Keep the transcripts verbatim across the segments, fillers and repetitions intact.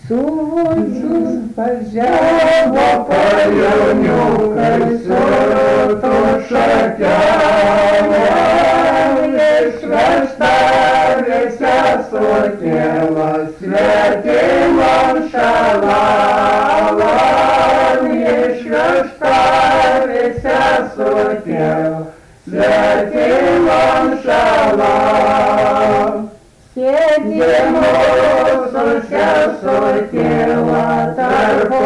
Sūnus važiavo pajauniukai su rūtų šakelė, išvežtavęs sesuo tėvas svetimam šalalą, išvežtavęs sesuo tėvas svetimam šalalą. Sėdi mūsų sesuo tėva tarpu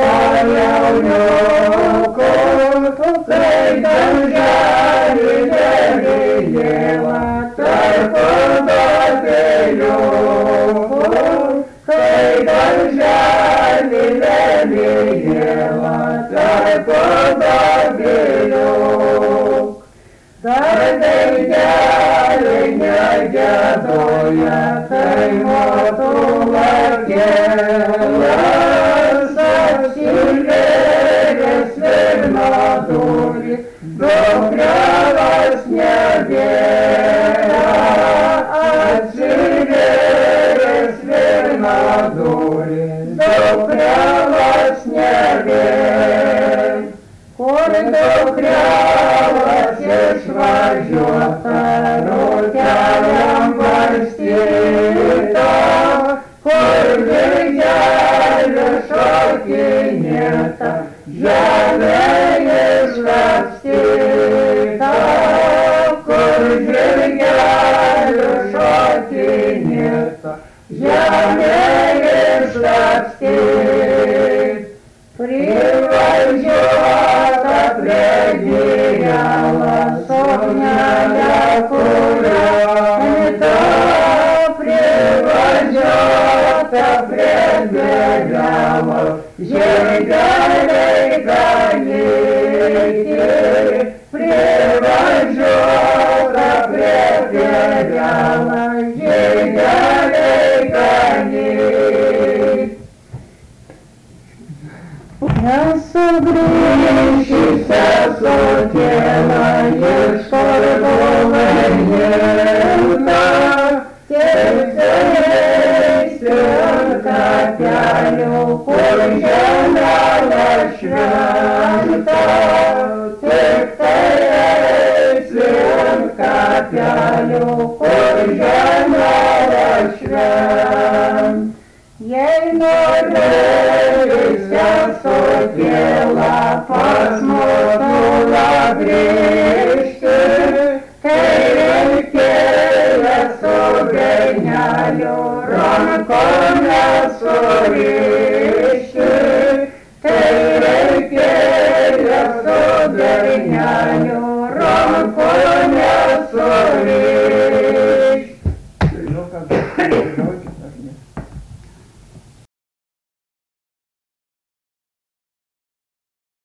pajauniukų, kai darželį lelijėva tarpu babeliukų, kai darželį lelijėva tarpu babeliukų. Dar daigeliai negiedoja, kai motula kėlas, apsivėręs vilno durį, dukrelės nebėra. Apsivėręs vilno durį, dukrelės nebėra. Kur dukrelės išvažiuota, rūkeliam barstyta, kur virgelė šokinėta, žemė iškapstyta, kur virgelė šokinėta, žemė iškapstyta. Privažiuota prie gėlą, suknelę kurią, privažiuota prie gėlą, žirgeliai ganyti, privažiuota prie gėlą, žirgeliai ganyti. Nesugrįši sesuo tėva iš parduotuvėje, tik eisi ant kapelių, kur žemelė šventa, tik eisi ant kapelių, kur žemelė šventa. Jei norėjai sesuo tėva pas motulą grįžti, kai reikėjo su berneliu rankomis surišti, kai reikėjo su berneliu